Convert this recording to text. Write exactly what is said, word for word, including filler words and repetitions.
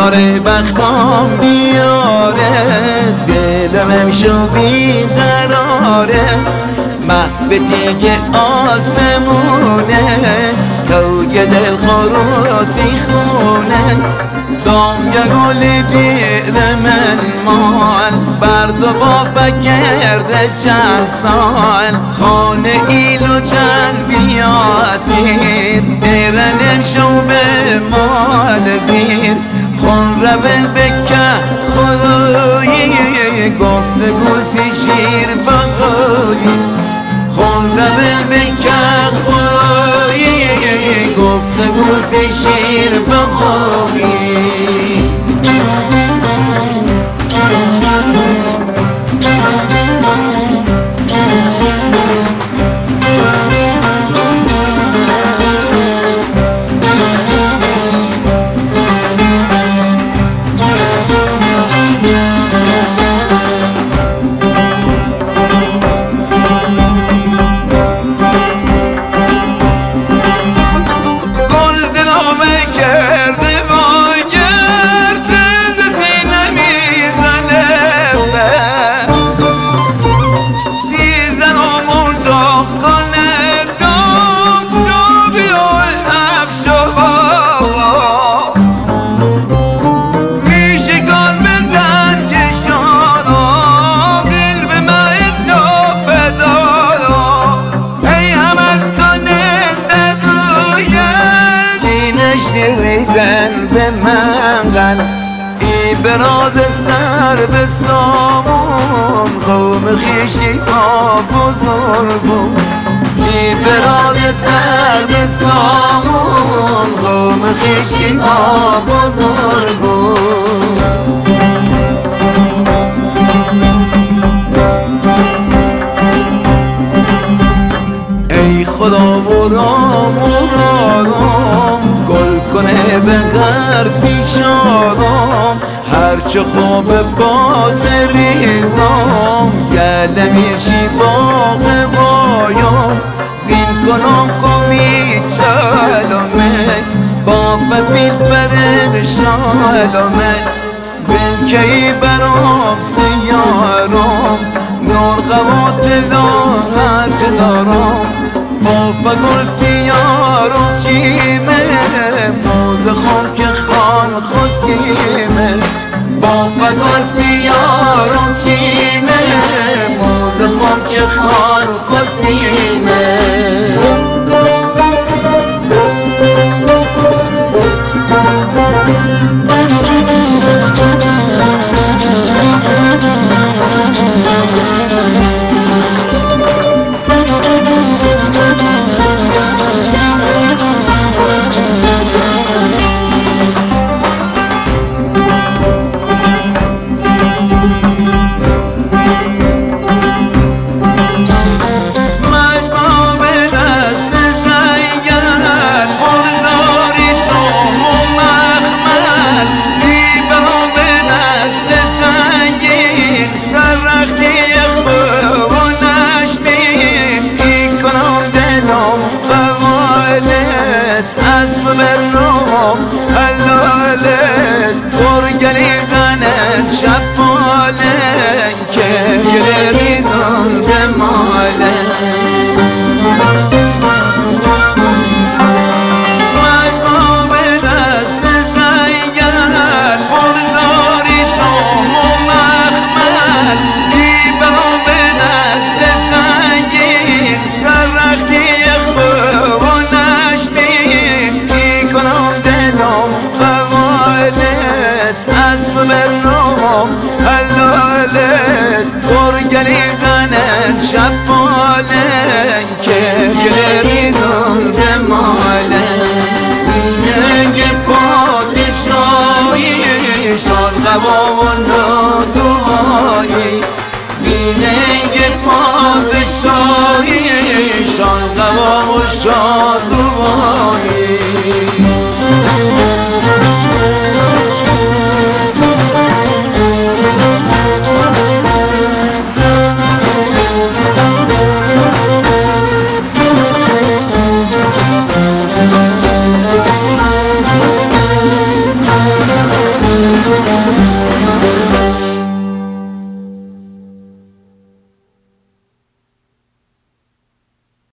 آره بختم بیاره دلم امشو بیقراره محبتی که آسمونه توی دل خروسی خونه دام یا گل دیر من مال برد و بابا کرده چند سال خانه ایلو چند بیاتیر دیرنم شو به مال زیر خون رول بکه خدایی گفت گوسی شیر بگوی خون رول بکه خدایی گفت گوسی شیر بگوی ریزن به منقل ای براز سر به سامون قوم خیشی ها بزرگون ای براز سر به سامون قوم خیشی ها بزرگون ای خدا برام برام گل کنه به غربی شادم هرچه خوب باز ریزم گلمیشی باغ بایم زین کنم قومی چلمه بابا بیل برد شالمه بلکی برام سیارم نور قوات لاغت دارم بابا گل سیارم چیمه موز خون که خان خسیمه بابا گل سیارم چیمه موز خون که خان خسیمه اسم برنام اللالس گرگلی غنن شبالن که گل ریزان دمالن مجمع به دست زیگل برداری شام و مخمل بیبرا به دست سنگین سرخی اسم برنام اللالس گرگلی غنن شبالن که گل ریزان دمالن نگ پادشاهی شان قبا و نادوهایی نگ پادشاهی شان قبا و شادوهایی